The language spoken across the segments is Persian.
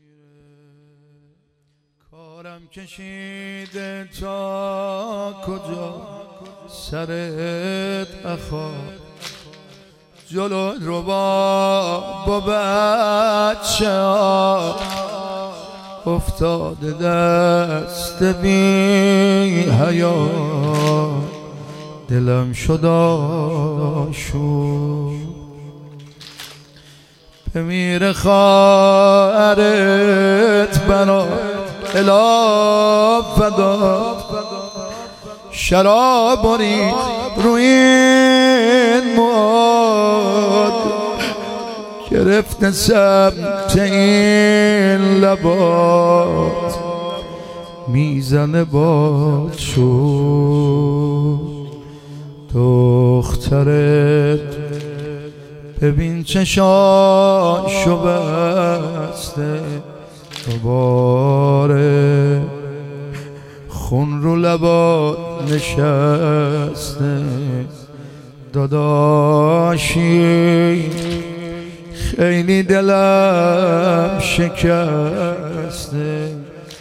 کارم کشیده تا کجا سرت اخواب جلو رو با بچه ها افتاده دست بی حیا دلم شد آشوب بمیر خواهرت بنا الا فدا شراب برید روی این ماد گرفته سمت این لبات میزنه باد شو دخترت ببین چشاشو بسته دوباره خون رو لبات نشسته داداشی خیلی دلم شکسته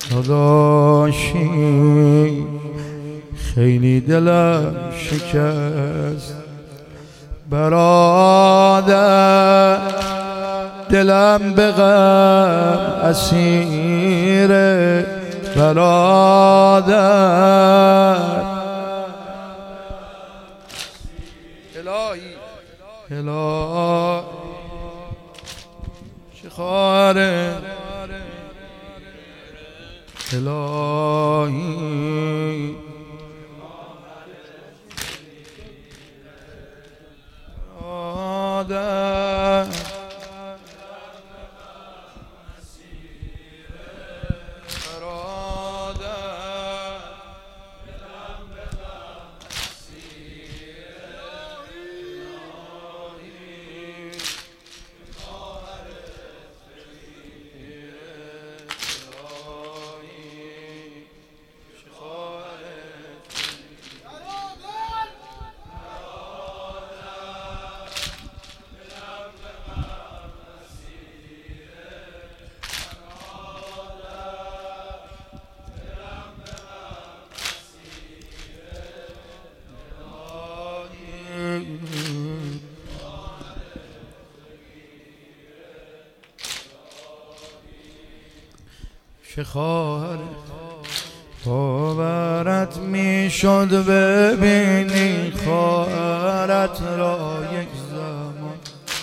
داداشی خیلی دلم شکست برادر دلم به غم اسیره برادر الهی چه خواهره الهی برادر چه خواهر باورت میشد ببینی خواهرت را یک زمان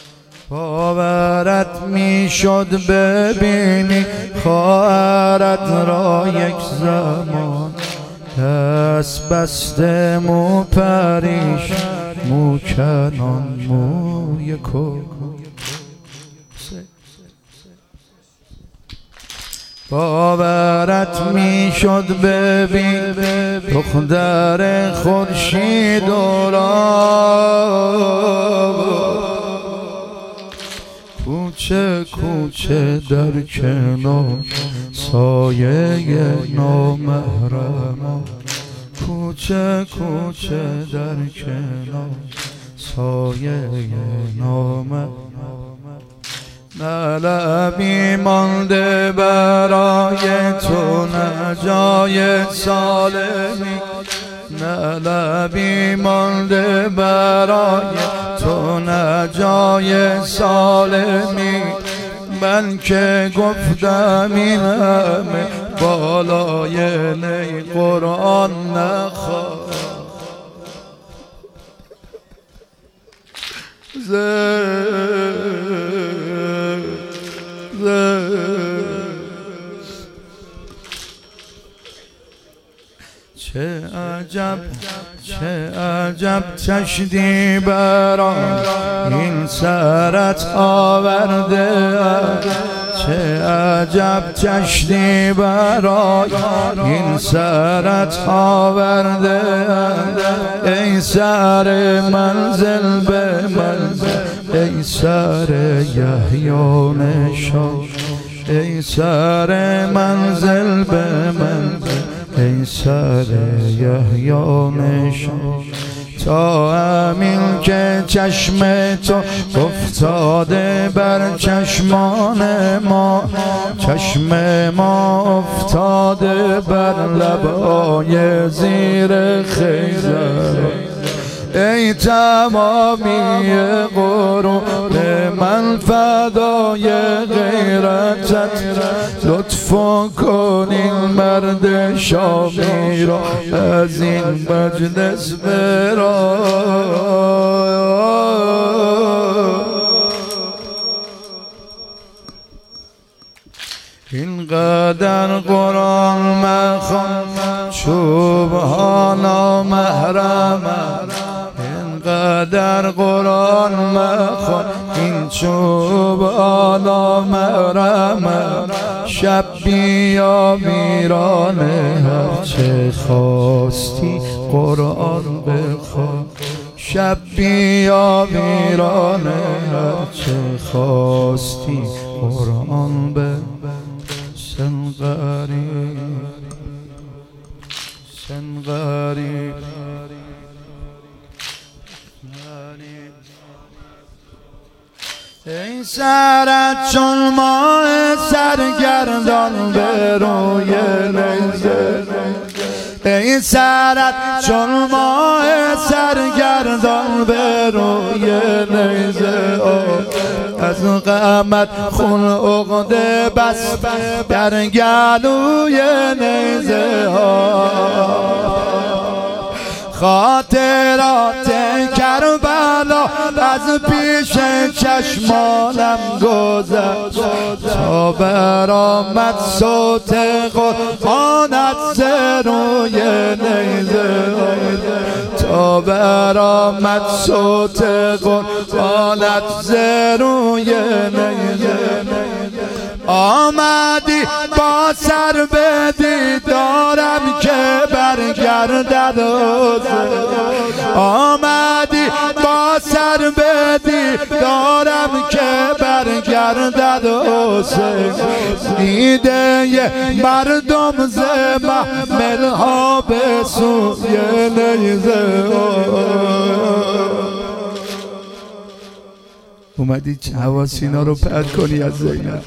باورت میشد ببینی خواهرت را یک زمان دست بسته مو پریش مو کنان موی کن باورت میشد ببین دختر خورشید و کوچه کوچه در کنار سایه نامحرم کوچه کوچه در کنار سایه نامحرم نه لبی مانده برای تو نه جای سالمی نه لبی مانده برای تو نه جای سالمی من که گفتم این همه بالای نی قرآن نخواه چه عجب چشدی برای این سرت آورده چه عجب چشدی برای این سرت آورده ای سر منزل به منزل ای سر یحیی نشان ای سر منزل به منزل ای سر یحیی نشان تا همین که چشم تو افتاده بر چشمان ما، چشم ما افتاده بر لبای زیر خیزر. ای تمامی غرور من فدای غیرتت، لطف کن این مرد شامی را از این مجلس برو. اینقدر قرآن مخوان چوب ها نامحرم، اینقدر قرآن مخوان این چوب ها نامحرم. شب بیا ویرانه هرچه خواستی قرآن بخوان، شب بیا ویرانه هرچه خواستی قرآن بخوان. سن غریب سن غریب ای سرت چون ماه سرگردان به روی نیزه، ای سرت چون ماه سرگردان به روی نیزه. از غمت خون عقده بس در گلوی نیزه ها. خاطرات کربلا از پیش چشمانم گذشت، تا برآمد صوت قرآنت ز روی نیزه، تا برآمد صوت قرآنت ز روی نیزه. آمدی با سر به دیدارم که برگردد آمدی با سر به دیدارم که برگردد دیده مردم ز محمل ها به سوی نیزه. اومدی حواسینا رو پرد کنی از زینب.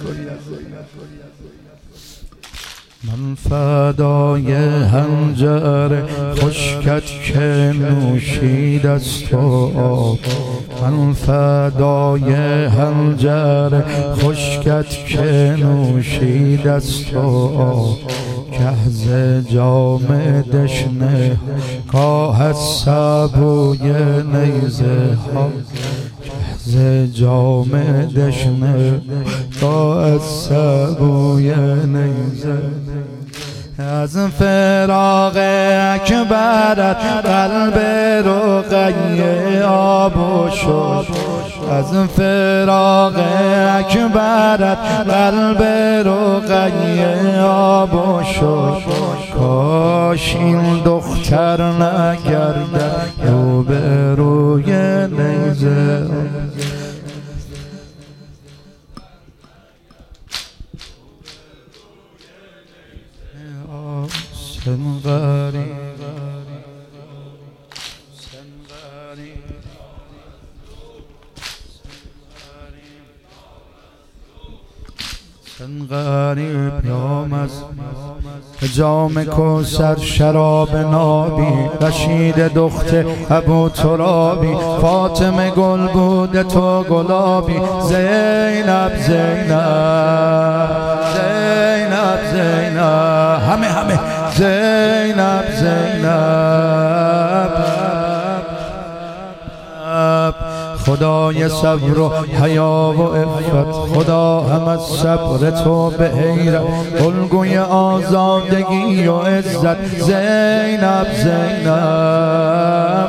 من فدای حنجر خشکت که نوشید از تو آب، من فدای حنجر خشکت که نوشید از تو آب. که ز جام دشنه گاه از سبوی نیزه ها، ز جام دشنه گاه از سبوی نیزه. از فراق اکبرت قلب رقیه آب شد، از فراق اکبرت قلب رقیه آب شد. کاش این دختر نگردد رو به روی نیزه. سن غریب سن غریب سن غریب یام از جام کوثر شراب نابی، رشید دخت ابو ترابی، فاطمه گل بود تو گلابی. زینب زینب زینب زینب همه زینب زینب. خدای صبر و حیا و عفت، خدا هم از صبر تو به حیرت، الگوی آزادگی و عزت. زینب زینب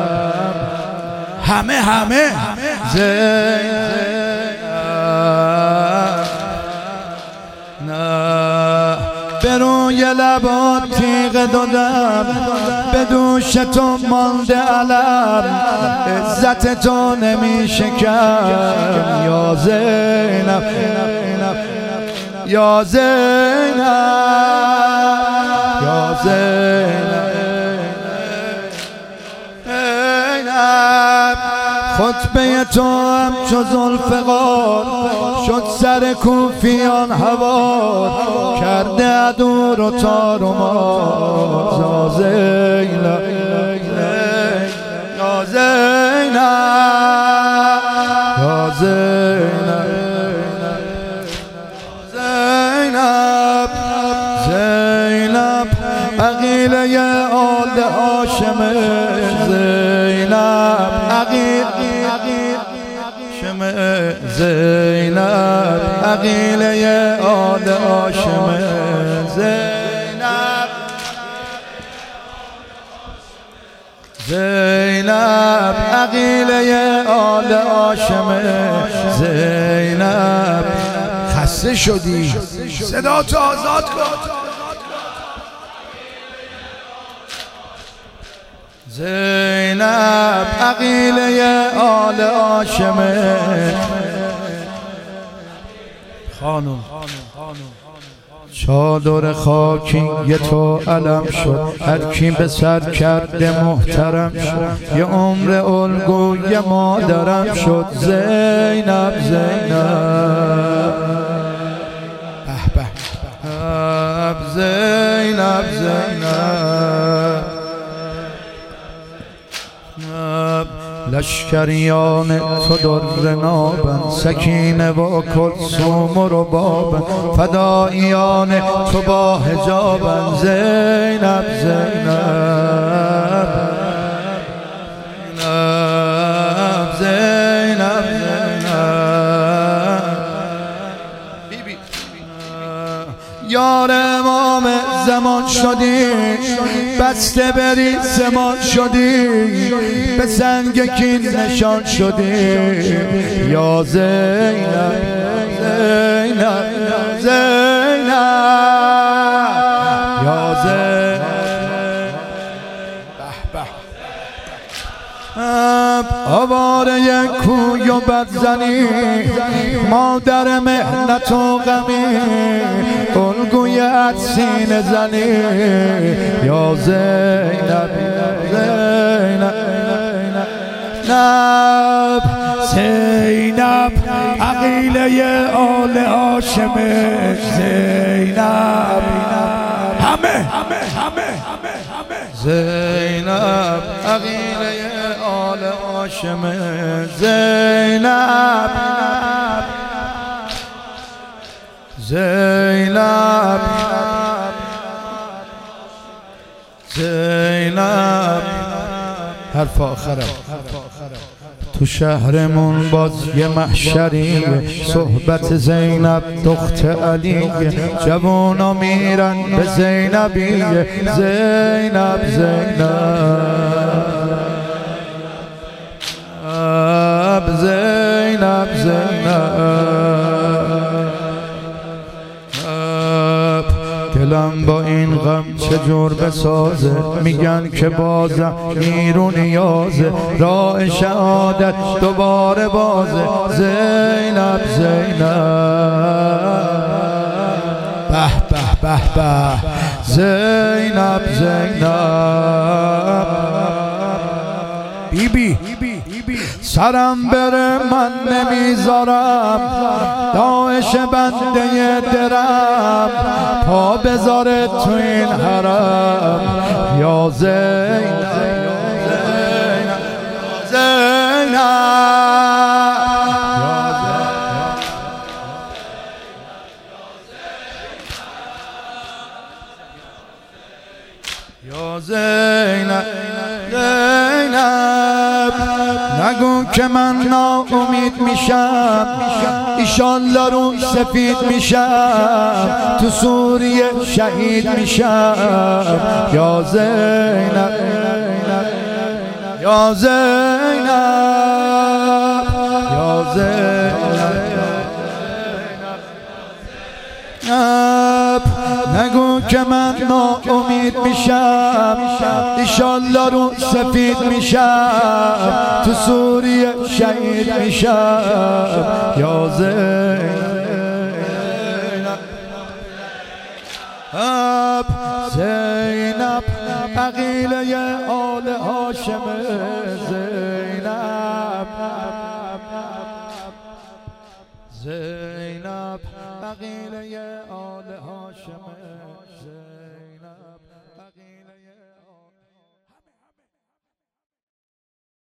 همه زینب. به روی لبات تیغ دادم، به دوش تو مانده علم، عزت تو نمی شکم. یا زینب یا زینب یا زینب خطبه تو هم چو ذوالفقار شد سر کوفیان هوار کرده عدو رو تار و مار زینب یا زینب یا زینب زینب زینب عقیله آل هاشم زینب زینب عقیله آل هاشم زینب زینب عقیله آل هاشم زینب خسته شدی صدا تو آزاد کن زینب عقیله آل هاشم خانم چادر خاکی یه تو علم شد هر کی به سر کرده محترم شد یه عمر الگوی مادرم شد زینب زینب زینب زینب لشکریان تو در نابن سکینه و کلثوم و ربابن فداییان تو با حجابن زینب زینب زینب زینب یار امام زمان شدی بسته بری زمان شدی به سنگ کین نشان شدی یا زینب زینب زینب یا زینب آواره کوی و بدزنی مادر محنت و غمی الگوی سینه زنی یا زینب زینب زینب عقیله آل هاشم زینب همه زینب عقیله آل هاشم زینب زینب زینب حرف آخرم تو شهرمون باز یه محشریه صحبت زینب دخت علیه جوانا میرن به زینبیه زینب زینب زینب زینب دلم با این غم چجور بسازه میگن که بازم نیرو نیازه راه شهادت دوباره بازه زینب زینب به به به به زینب زینب بیبی سرم بره من نمیذارم داعش بنده درم پا بذاره تو این حرم یا زینب زینب یا زینب زینب نگو که من ناامید میشم ایشالله رو سفید میشم تو سوریه شهید میشم یا زینب یا زینب یا زینب نگو که من ناامید میشم ایشالله رو سفید میشم تو سوریه شهید میشم یا زینب زینب عقیله آل هاشم زینب زینب عقیله آل هاشم